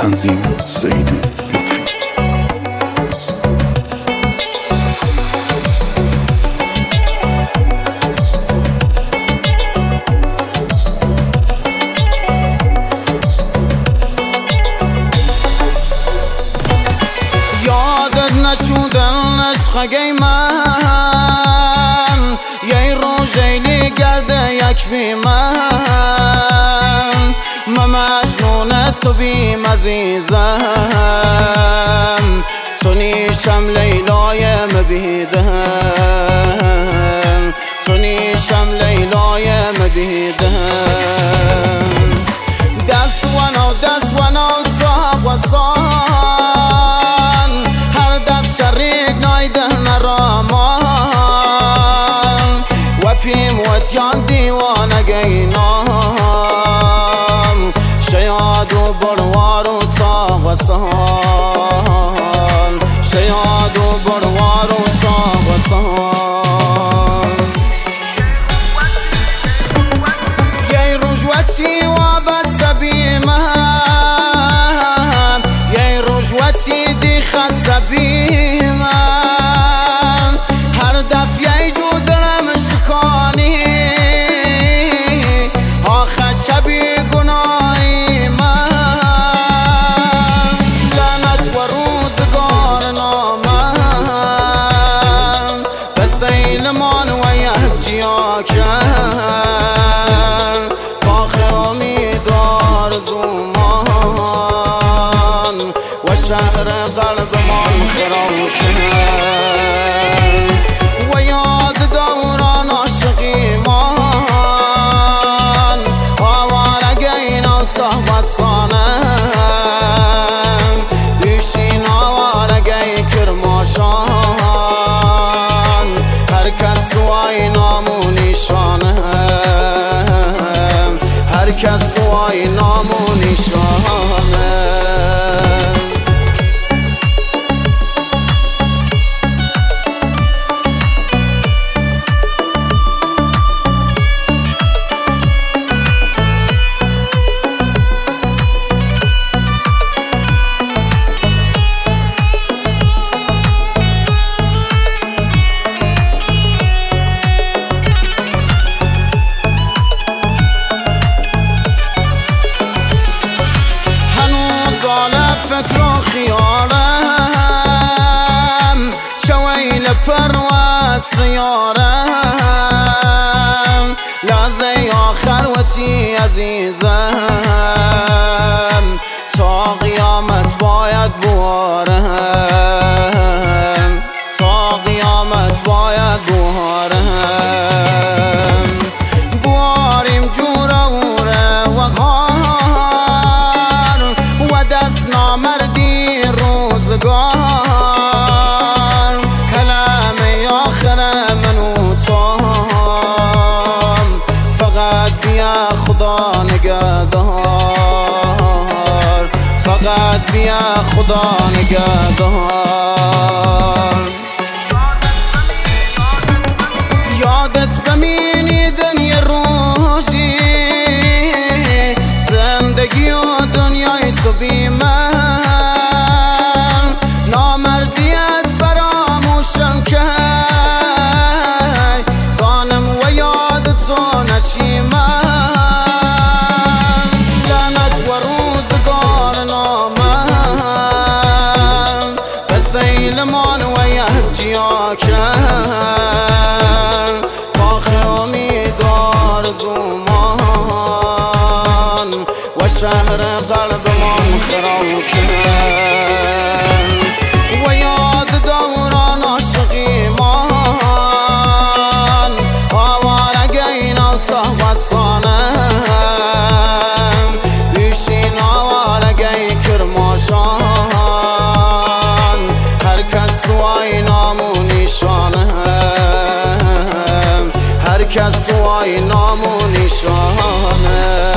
تنظیم سعیدی لطفی. یادت نشودن عشقگی من، یه روزی گرده یک بی من مجنونت تو بیم عزیزم، تو نیشم لیلای مبیدن، تو نیشم لیلای مبیدن. دست ونو صاحب و سان، هر دف شریک نایده نرامان، و پیم وطیان دیوانگینام، شیاد و بروار و صاحب و سان، شیاد و بروار و صاحب و سان. یه رجوتی وابسته بی من، یه رجوتی دی خسته بی من، هر دف یه جو دلم شکانی، آخر چبی گناهی من، لعنت و روزگار نامن، بس ایلمان و یک جیا کرد، باخ امیدار زومان و شهر قلب من خراب کرد، و یاد دوران عاشقی من، آوارگی نوتا بستانم، بیشین آوارگی کرماشان، هر کس سوای نام و نیشانم، هر کس سوای نام و نیشانم. فکر و خیالم، شویل پرواز ریارم، لحظه آخر وطی عزیزم، تا قیامت باید بوارم، تا قیامت باید بوارم. بواریم جوره و غار و دست نامردی روزگار، کلمه آخر منو تام، فقط بیا خدا نگهدار، فقط بیا خدا نگهدار. یادت بمینیدن یه روزی، زندگی و دنیای تو بی من، نامردیت فراموشم کرد، ظالم و یاد تو نچیمم، لعنت و روزگار نامن، بس ایلمان و یک جیا کرد، باخ امیدار زومان و شهر قلب من خراب کرد، و یاد دوران عاشقی من، آوارگی نوتا بستانم، بیشین آوارگی کرماشان، هر کس سوای نام و نیشانم، هر کس سوای نام و نیشانم.